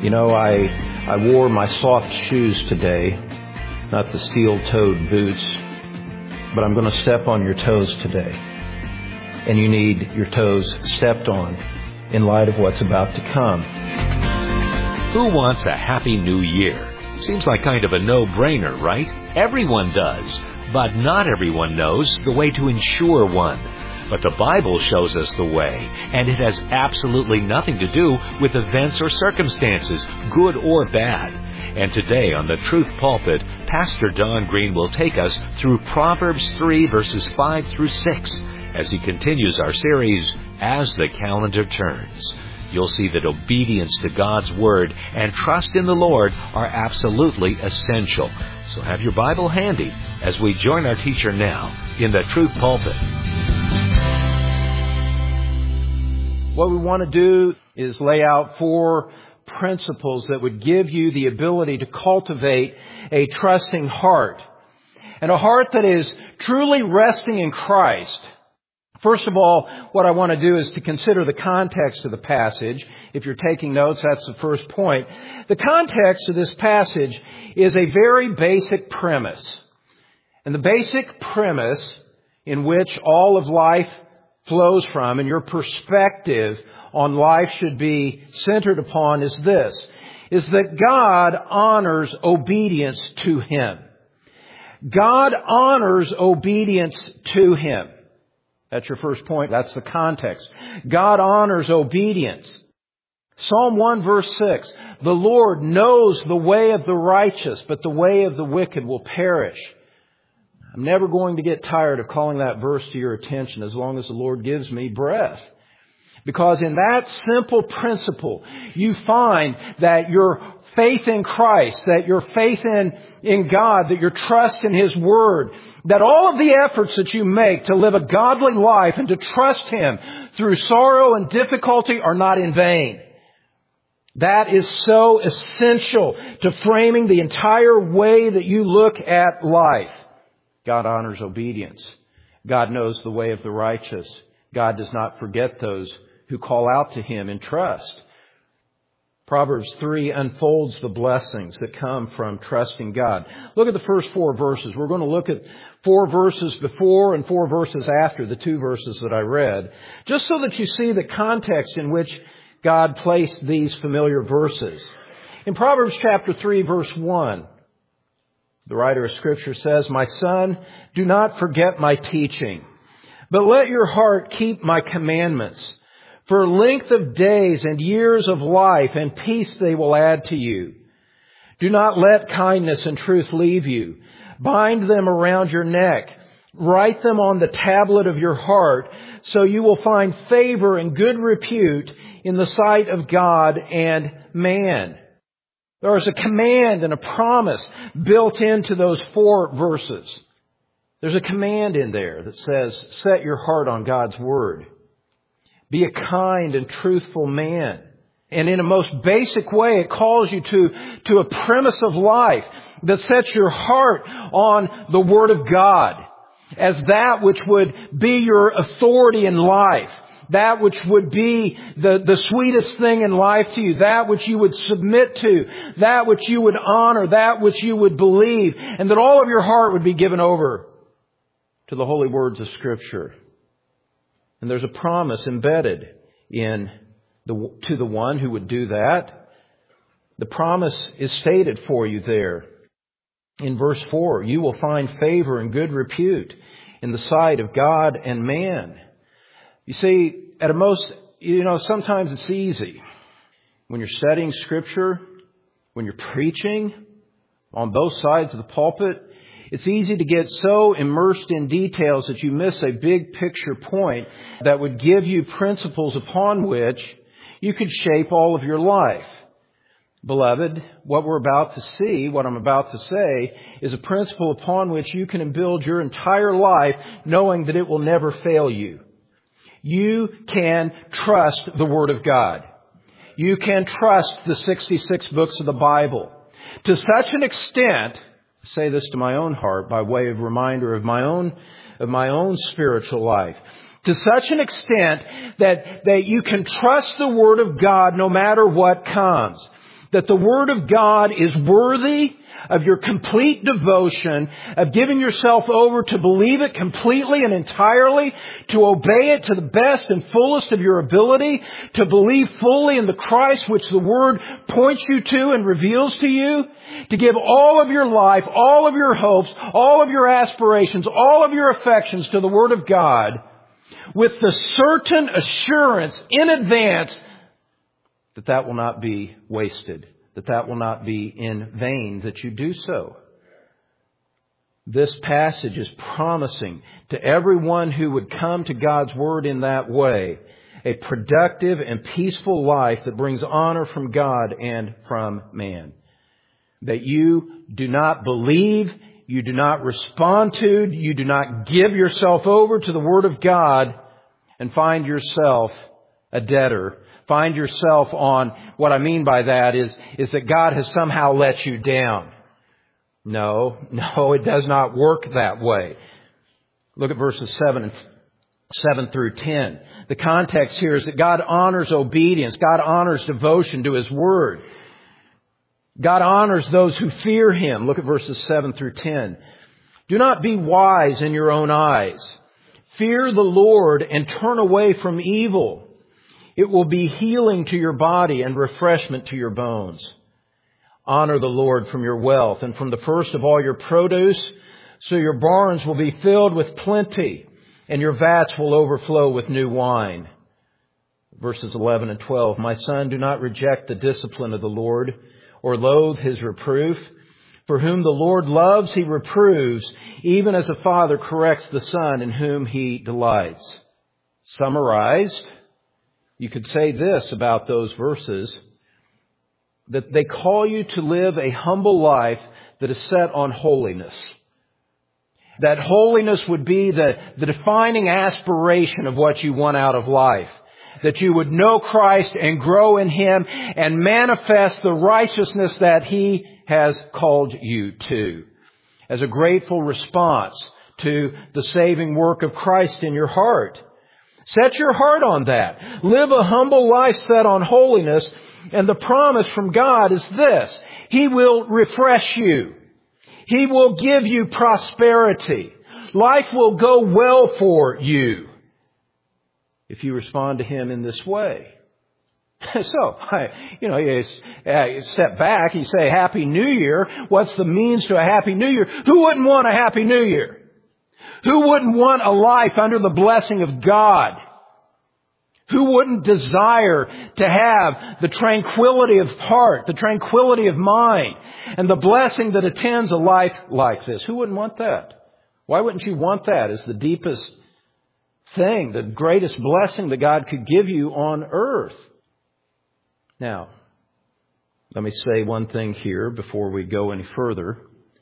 You know, I wore my soft shoes today, not the steel-toed boots, but I'm going to step on your toes today. And you need your toes stepped on in light of what's about to come. Who wants a happy new year? Seems like kind of a no-brainer, right? Everyone does, but not everyone knows the way to ensure one. But the Bible shows us the way, and it has absolutely nothing to do with events or circumstances, good or bad. And today on the Truth Pulpit, Pastor Don Green will take us through Proverbs 3 verses 5 through 6 as he continues our series, As the Calendar Turns. You'll see that obedience to God's Word and trust in the Lord are absolutely essential. So have your Bible handy as we join our teacher now in the Truth Pulpit. What we want to do is lay out 4 principles that would give you the ability to cultivate a trusting heart, and a heart that is truly resting in Christ. First of all, what I want to do is to consider the context of the passage. If you're taking notes, that's the first point. The context of this passage is a very basic premise. And the basic premise in which all of life flows from, and your perspective on life should be centered upon, is this, is that God honors obedience to Him. God honors obedience to Him. That's your first point. That's the context. God honors obedience. Psalm 1 verse 6, the Lord knows the way of the righteous, but the way of the wicked will perish. I'm never going to get tired of calling that verse to your attention as long as the Lord gives me breath. Because in that simple principle, you find that your faith in Christ, that your faith in God, that your trust in His Word, that all of the efforts that you make to live a godly life and to trust Him through sorrow and difficulty are not in vain. That is so essential to framing the entire way that you look at life. God honors obedience. God knows the way of the righteous. God does not forget those who call out to Him in trust. Proverbs 3 unfolds the blessings that come from trusting God. Look at the first 4 verses. We're going to look at 4 verses before and 4 verses after the 2 verses that I read, just so that you see the context in which God placed these familiar verses. In Proverbs chapter 3 verse 1, the writer of Scripture says, "My son, do not forget my teaching, but let your heart keep my commandments. For length of days and years of life and peace they will add to you. Do not let kindness and truth leave you. Bind them around your neck. Write them on the tablet of your heart, so you will find favor and good repute in the sight of God and man." There is a command and a promise built into those 4 verses. There's a command in there that says, set your heart on God's Word. Be a kind and truthful man. And in a most basic way, it calls you to a premise of life that sets your heart on the Word of God as that which would be your authority in life. That which would be the sweetest thing in life to you. That which you would submit to. That which you would honor. That which you would believe. And that all of your heart would be given over to the holy words of Scripture. And there's a promise embedded to the one who would do that. The promise is stated for you there. In verse 4, you will find favor and good repute in the sight of God and man. You see, sometimes it's easy when you're studying Scripture, when you're preaching on both sides of the pulpit. It's easy to get so immersed in details that you miss a big picture point that would give you principles upon which you could shape all of your life. Beloved, what we're about to see, what I'm about to say, is a principle upon which you can build your entire life knowing that it will never fail you. You can trust the Word of God. You can trust the 66 books of the Bible. To such an extent, I say this to my own heart by way of reminder of my own spiritual life. To such an extent that you can trust the Word of God no matter what comes. that the Word of God is worthy of your complete devotion, of giving yourself over to believe it completely and entirely, to obey it to the best and fullest of your ability, to believe fully in the Christ which the Word points you to and reveals to you, to give all of your life, all of your hopes, all of your aspirations, all of your affections to the Word of God, with the certain assurance in advance that that will not be wasted, that will not be in vain, that you do so. This passage is promising to everyone who would come to God's Word in that way a productive and peaceful life that brings honor from God and from man. That you do not believe, you do not respond to, you do not give yourself over to the Word of God and find yourself a debtor. Find yourself on, what I mean by that is that God has somehow let you down. No, it does not work that way. Look at verses 7 through 10. The context here is that God honors obedience. God honors devotion to His Word. God honors those who fear Him. Look at verses 7 through 10. Do not be wise in your own eyes. Fear the Lord and turn away from evil. It will be healing to your body and refreshment to your bones. Honor the Lord from your wealth and from the first of all your produce, so your barns will be filled with plenty and your vats will overflow with new wine. Verses 11 and 12. My son, do not reject the discipline of the Lord or loathe His reproof. For whom the Lord loves, He reproves, even as a father corrects the son in whom He delights. Summarized, you could say this about those verses, that they call you to live a humble life that is set on holiness. That holiness would be the defining aspiration of what you want out of life. That you would know Christ and grow in Him and manifest the righteousness that He has called you to. As a grateful response to the saving work of Christ in your heart. Set your heart on that. Live a humble life set on holiness. And the promise from God is this. He will refresh you. He will give you prosperity. Life will go well for you if you respond to Him in this way. So, you step back, you say, Happy New Year. What's the means to a Happy New Year? Who wouldn't want a Happy New Year? Who wouldn't want a life under the blessing of God? Who wouldn't desire to have the tranquility of heart, the tranquility of mind, and the blessing that attends a life like this? Who wouldn't want that? Why wouldn't you want that as the deepest thing, the greatest blessing that God could give you on earth? Now, let me say one thing here before we go any further.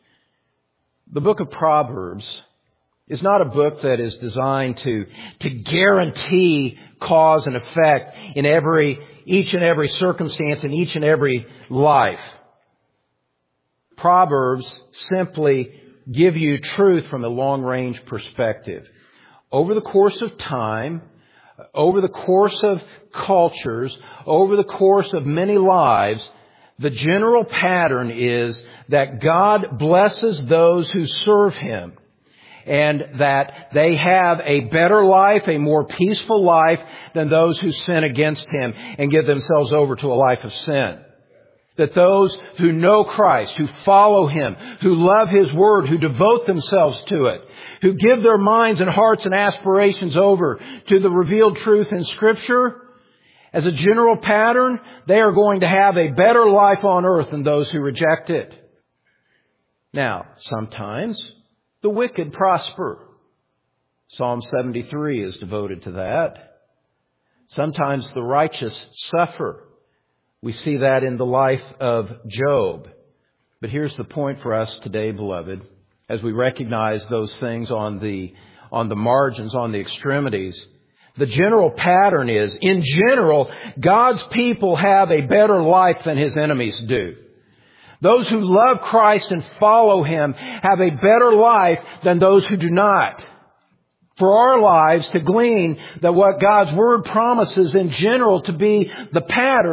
The book of Proverbs is not a book that is designed to guarantee cause and effect in each and every circumstance in each and every life. Proverbs simply give you truth from a long-range perspective. Over the course of time, over the course of cultures, over the course of many lives, the general pattern is that God blesses those who serve Him. And that they have a better life, a more peaceful life than those who sin against Him and give themselves over to a life of sin. That those who know Christ, who follow Him, who love His Word, who devote themselves to it, who give their minds and hearts and aspirations over to the revealed truth in Scripture, as a general pattern, they are going to have a better life on earth than those who reject it. Now, sometimes the wicked prosper. Psalm 73 is devoted to that. Sometimes the righteous suffer. We see that in the life of Job. But here's the point for us today, beloved, as we recognize those things on the margins, on the extremities. The general pattern is, in general, God's people have a better life than His enemies do. Those who love Christ and follow Him have a better life than those who do not. For our lives to glean that what God's Word promises in general to be the pattern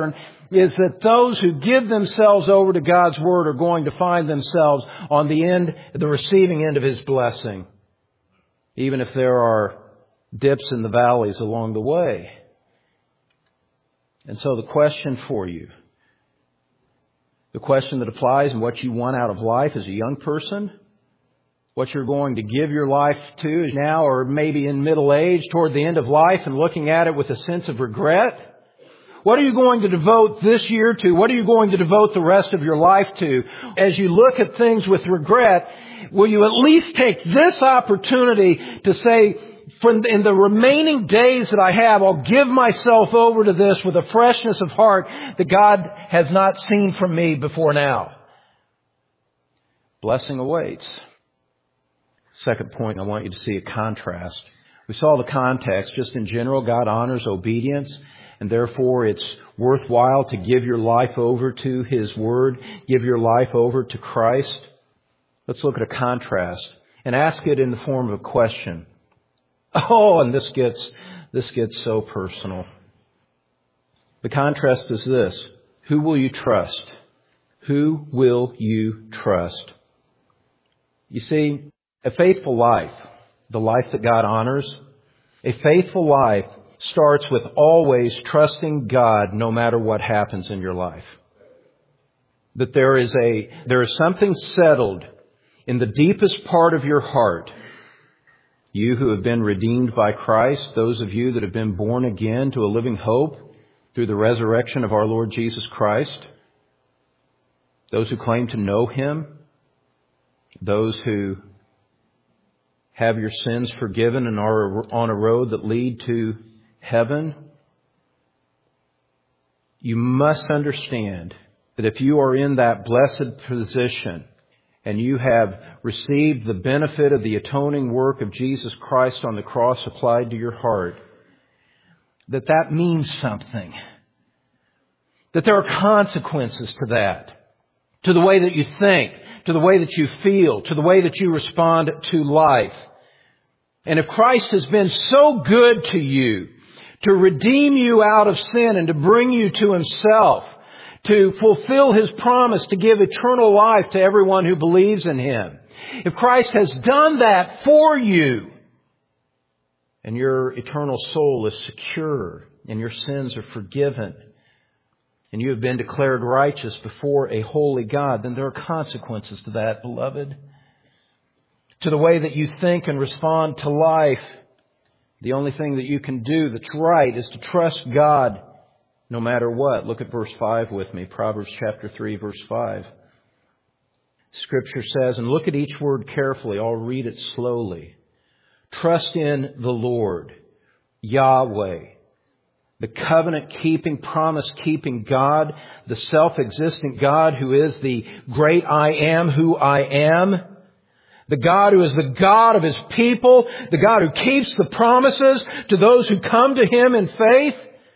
is that those who give themselves over to God's Word are going to find themselves on the receiving end of His blessing, even if there are dips in the valleys along the way. And so the question for you, the question that applies in what you want out of life as a young person, what you're going to give your life to now or maybe in middle age, toward the end of life and looking at it with a sense of regret. What are you going to devote this year to? What are you going to devote the rest of your life to? As you look at things with regret, will you at least take this opportunity to say, in the remaining days that I have, I'll give myself over to this with a freshness of heart that God has not seen from me before now. Blessing awaits. Second point, I want you to see a contrast. We saw the context. Just in general, God honors obedience, and therefore it's worthwhile to give your life over to His Word, give your life over to Christ. Let's look at a contrast and ask it in the form of a question. Oh, and this gets so personal. The contrast is this. Who will you trust? Who will you trust? You see, a faithful life, the life that God honors, a faithful life starts with always trusting God no matter what happens in your life. That there is something settled in the deepest part of your heart. You who have been redeemed by Christ, those of you that have been born again to a living hope through the resurrection of our Lord Jesus Christ, those who claim to know Him, those who have your sins forgiven and are on a road that lead to heaven, you must understand that if you are in that blessed position and you have received the benefit of the atoning work of Jesus Christ on the cross applied to your heart, that means something. That there are consequences to that. To the way that you think, to the way that you feel, to the way that you respond to life. And if Christ has been so good to you, to redeem you out of sin and to bring you to Himself, to fulfill His promise to give eternal life to everyone who believes in Him, if Christ has done that for you, and your eternal soul is secure, and your sins are forgiven, and you have been declared righteous before a holy God, then there are consequences to that, beloved. To the way that you think and respond to life, the only thing that you can do that's right is to trust God no matter what. Look at verse 5 with me, Proverbs chapter 3, verse 5. Scripture says, and look at each word carefully, I'll read it slowly. Trust in the Lord, Yahweh, the covenant-keeping, promise-keeping God, the self-existent God who is the great I am who I am, the God who is the God of His people, the God who keeps the promises to those who come to Him in faith.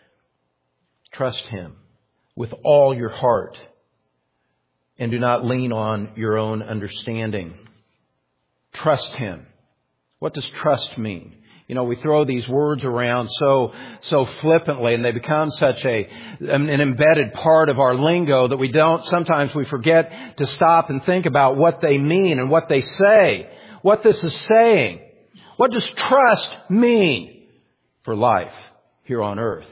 Trust Him with all your heart and do not lean on your own understanding. Trust Him. What does trust mean? You know, we throw these words around so flippantly, and they become such an embedded part of our lingo that sometimes we forget to stop and think about what they mean and what they say, what this is saying. What does trust mean for life here on earth?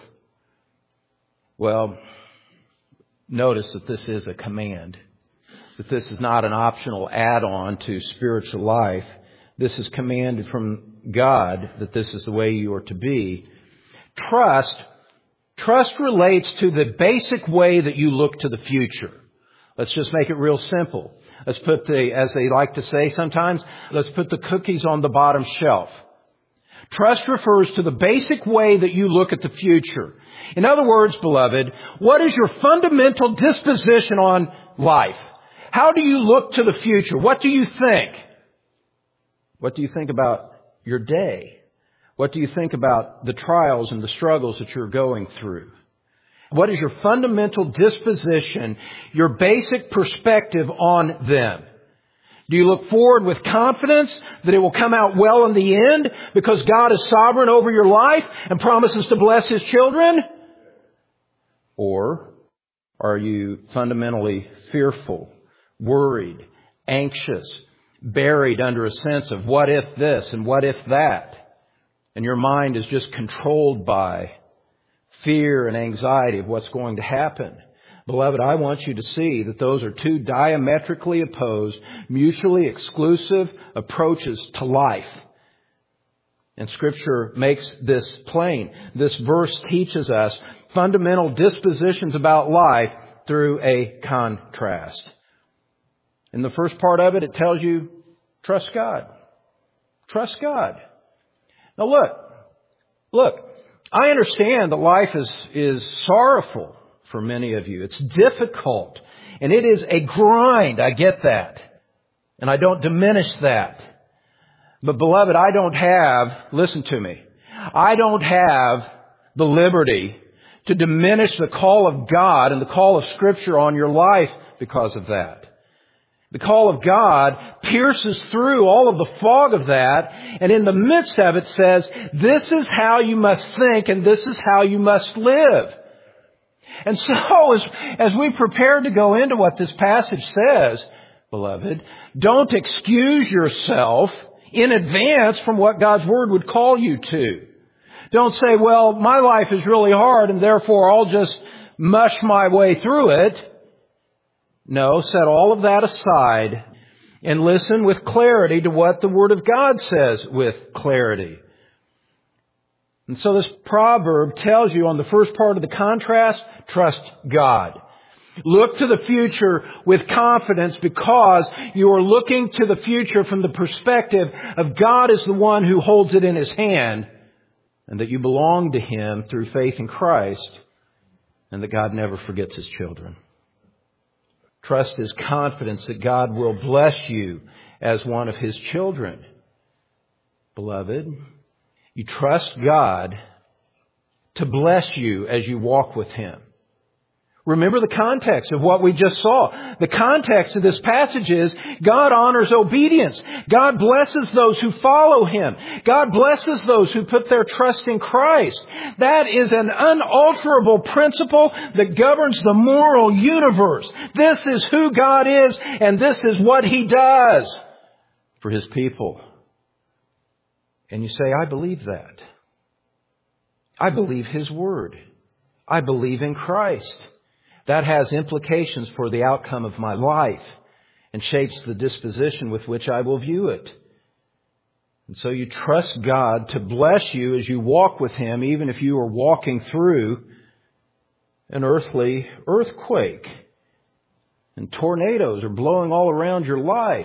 Well, notice that this is a command, that this is not an optional add-on to spiritual life. This is commanded from God, that this is the way you are to be. Trust relates to the basic way that you look to the future. Let's just make it real simple. Let's put as they like to say sometimes, let's put the cookies on the bottom shelf. Trust refers to the basic way that you look at the future. In other words, beloved, what is your fundamental disposition on life? How do you look to the future? What do you think? What do you think about your day? What do you think about the trials and the struggles that you're going through? What is your fundamental disposition, your basic perspective on them? Do you look forward with confidence that it will come out well in the end because God is sovereign over your life and promises to bless His children? Or Are you fundamentally fearful, worried, anxious, buried under a sense of what if this and what if that? And your mind is just controlled by fear and anxiety of what's going to happen. Beloved, I want you to see that those are two diametrically opposed, mutually exclusive approaches to life. And Scripture makes this plain. This verse teaches us fundamental dispositions about life through a contrast. In the first part of it, it tells you, trust God. Trust God. Now look, I understand that life is sorrowful for many of you. It's difficult. And it is a grind. I get that. And I don't diminish that. But beloved, listen to me, I don't have the liberty to diminish the call of God and the call of Scripture on your life because of that. The call of God pierces through all of the fog of that, and in the midst of it says, this is how you must think and this is how you must live. And so as we prepare to go into what this passage says, beloved, don't excuse yourself in advance from what God's Word would call you to. Don't say, well, my life is really hard and therefore I'll just mush my way through it. No, set all of that aside and listen with clarity to what the Word of God says with clarity. And so this proverb tells you on the first part of the contrast, trust God. Look to the future with confidence because you are looking to the future from the perspective of God as the one who holds it in His hand and that you belong to Him through faith in Christ and that God never forgets His children. Trust is confidence that God will bless you as one of His children. Beloved, you trust God to bless you as you walk with Him. Remember the context of what we just saw. The context of this passage is God honors obedience. God blesses those who follow Him. God blesses those who put their trust in Christ. That is an unalterable principle that governs the moral universe. This is who God is, and this is what He does for His people. And you say, I believe that. I believe His Word. I believe in Christ. That has implications for the outcome of my life and shapes the disposition with which I will view it. And so you trust God to bless you as you walk with Him, even if you are walking through an earthly earthquake and tornadoes are blowing all around your life.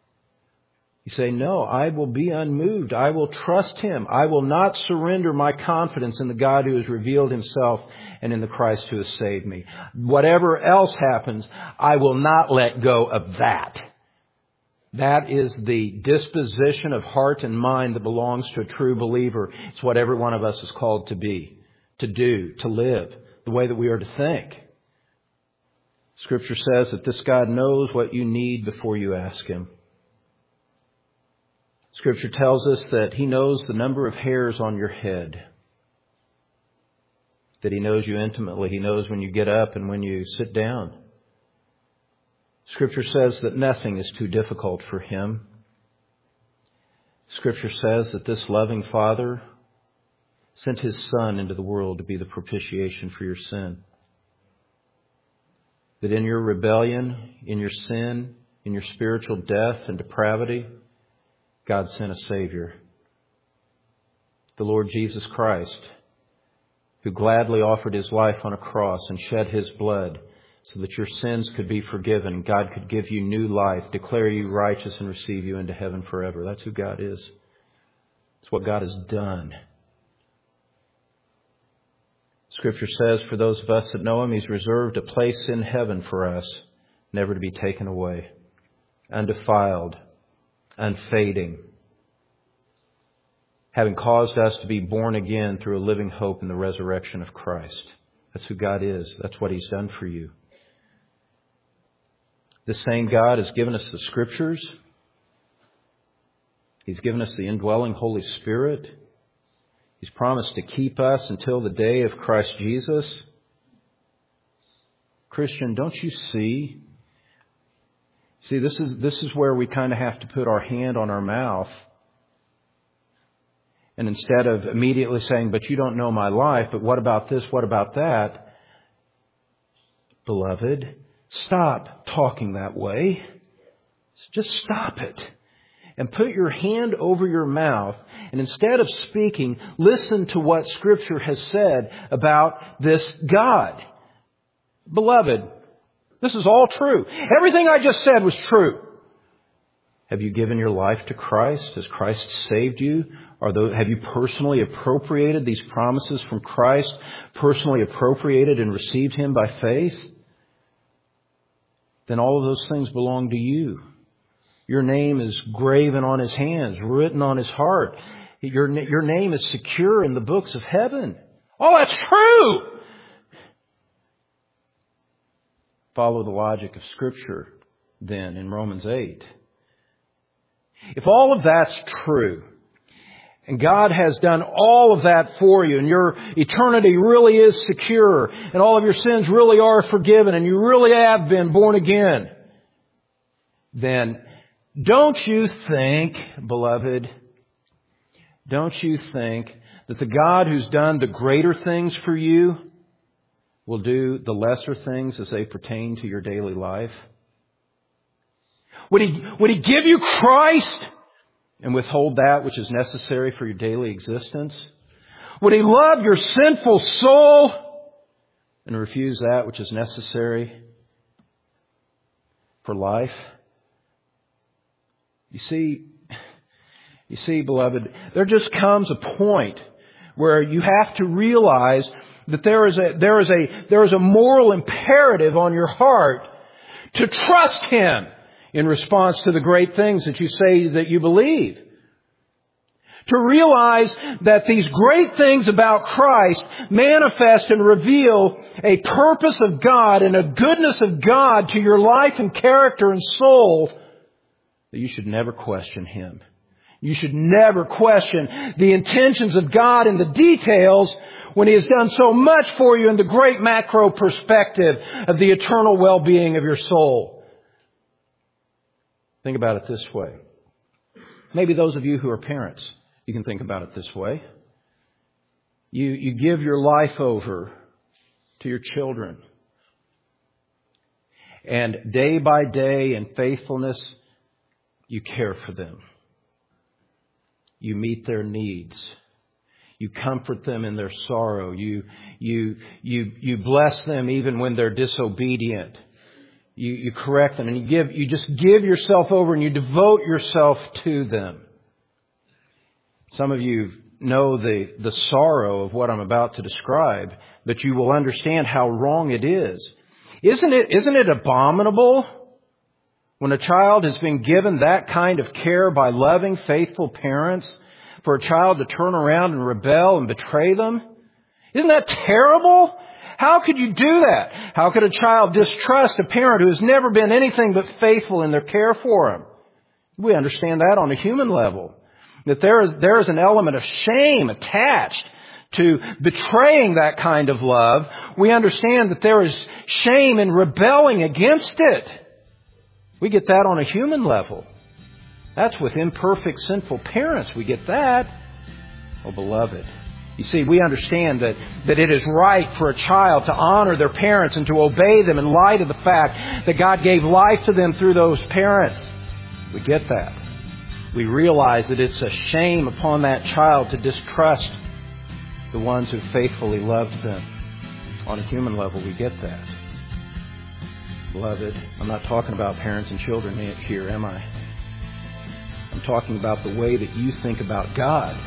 You say, no, I will be unmoved. I will trust Him. I will not surrender my confidence in the God who has revealed Himself and in the Christ who has saved me. Whatever else happens, I will not let go of that. That is the disposition of heart and mind that belongs to a true believer. It's what every one of us is called to be, to do, to live, the way that we are to think. Scripture says that this God knows what you need before you ask Him. Scripture tells us that He knows the number of hairs on your head. That He knows you intimately. He knows when you get up and when you sit down. Scripture says that nothing is too difficult for Him. Scripture says that this loving Father sent His Son into the world to be the propitiation for your sin. That in your rebellion, in your sin, in your spiritual death and depravity, God sent a Savior, the Lord Jesus Christ, who gladly offered His life on a cross and shed His blood so that your sins could be forgiven and God could give you new life, declare you righteous and receive you into heaven forever. That's who God is. It's what God has done. Scripture says for those of us that know Him, He's reserved a place in heaven for us, never to be taken away, undefiled, unfading, having caused us to be born again through a living hope in the resurrection of Christ. That's who God is. That's what He's done for you. This same God has given us the Scriptures. He's given us the indwelling Holy Spirit. He's promised to keep us until the day of Christ Jesus. Christian, don't you see? See, this is where we kind of have to put our hand on our mouth. And instead of immediately saying, but you don't know my life, but what about this, what about that? Beloved, stop talking that way. Just stop it. And put your hand over your mouth. And instead of speaking, listen to what Scripture has said about this God. Beloved, this is all true. Everything I just said was true. Have you given your life to Christ? Has Christ saved you? Have you personally appropriated these promises from Christ? Personally appropriated and received Him by faith? Then all of those things belong to you. Your name is graven on His hands, written on His heart. Your name is secure in the books of heaven. Oh, that's true! Follow the logic of Scripture then in Romans 8. If all of that's true, and God has done all of that for you, and your eternity really is secure, and all of your sins really are forgiven, and you really have been born again, then don't you think, beloved, don't you think that the God who's done the greater things for you will do the lesser things as they pertain to your daily life? Would He give you Christ and withhold that which is necessary for your daily existence? Would He love your sinful soul and refuse that which is necessary for life? You see, beloved, there just comes a point where you have to realize that there is a moral imperative on your heart to trust Him in response to the great things that you say that you believe. To realize that these great things about Christ manifest and reveal a purpose of God and a goodness of God to your life and character and soul, that you should never question Him. You should never question the intentions of God in the details when He has done so much for you in the great macro perspective of the eternal well-being of your soul. Think about it this way. Maybe those of you who are parents, you can think about it this way. You give your life over to your children. And day by day in faithfulness, you care for them. You meet their needs. You comfort them in their sorrow. You bless them even when they're disobedient. You correct them, and you just give yourself over and you devote yourself to them. Some of you know the sorrow of what I'm about to describe, but you will understand how wrong it is. Isn't it abominable when a child has been given that kind of care by loving, faithful parents, for a child to turn around and rebel and betray them? Isn't that terrible? How could you do that? How could a child distrust a parent who has never been anything but faithful in their care for him? We understand that on a human level. That there is an element of shame attached to betraying that kind of love. We understand that there is shame in rebelling against it. We get that on a human level. That's with imperfect, sinful parents. We get that. Oh, beloved. You see, we understand that it is right for a child to honor their parents and to obey them in light of the fact that God gave life to them through those parents. We get that. We realize that it's a shame upon that child to distrust the ones who faithfully loved them. On a human level, we get that. Beloved, I'm not talking about parents and children here, am I? I'm talking about the way that you think about God.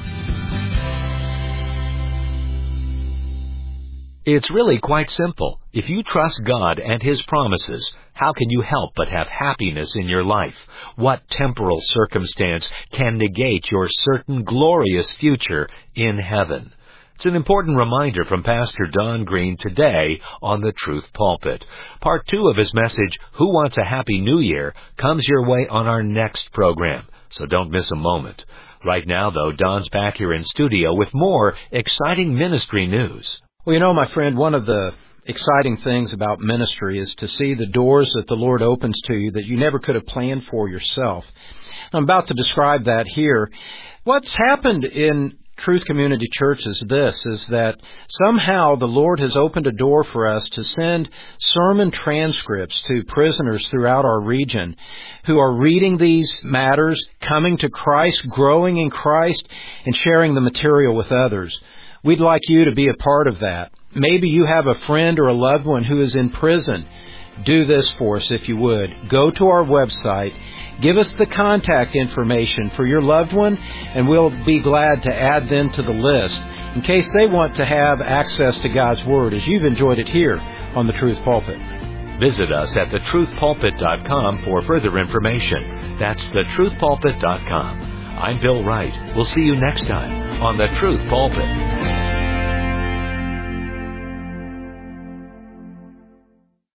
It's really quite simple. If you trust God and His promises, how can you help but have happiness in your life? What temporal circumstance can negate your certain glorious future in heaven? It's an important reminder from Pastor Don Green today on the Truth Pulpit. Part 2 of his message, Who Wants a Happy New Year, comes your way on our next program, so don't miss a moment. Right now, though, Don's back here in studio with more exciting ministry news. Well, you know, my friend, one of the exciting things about ministry is to see the doors that the Lord opens to you that you never could have planned for yourself. I'm about to describe that here. What's happened in Truth Community Church is that somehow the Lord has opened a door for us to send sermon transcripts to prisoners throughout our region who are reading these matters, coming to Christ, growing in Christ, and sharing the material with others. We'd like you to be a part of that. Maybe you have a friend or a loved one who is in prison. Do this for us if you would. Go to our website. Give us the contact information for your loved one, and we'll be glad to add them to the list in case they want to have access to God's Word as you've enjoyed it here on The Truth Pulpit. Visit us at thetruthpulpit.com for further information. That's thetruthpulpit.com. I'm Bill Wright. We'll see you next time on The Truth Pulpit.